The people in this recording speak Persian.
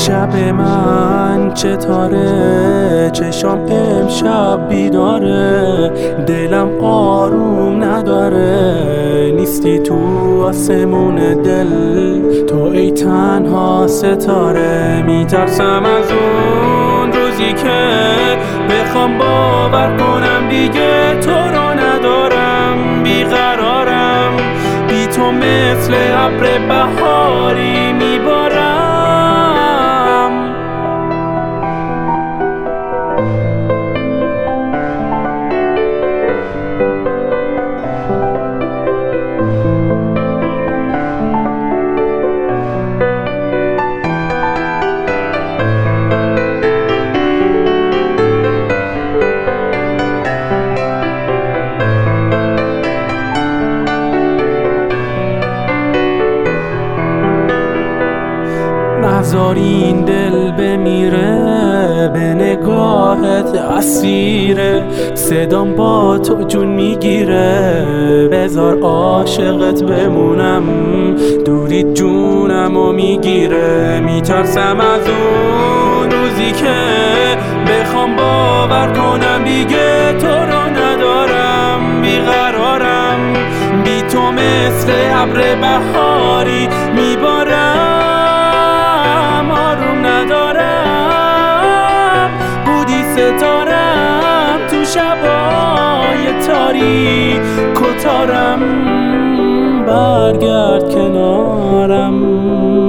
شب من چطوره، چشام امشب بیداره، دلم آروم نداره، نیستی تو آسمون دل، تو ای تنها ستاره. میترسم از اون روزی که بخوام باور کنم دیگه تو رو ندارم، بیقرارم، بی تو مثل ابر بهاری میبارم. نذار این دل بمیره، به نگاهت اسیره، صدام با تو جون میگیره، بذار عاشقت بمونم، دوری جونمو میگیره. میترسم از اون روزی که بخوام باور کنم دیگه تو رو ندارم، بیقرارم، بی تو مثل ابر بهاری میبارم. ندارم بودی ستارم تو شبای تاریک و تارم، برگرد کنارم.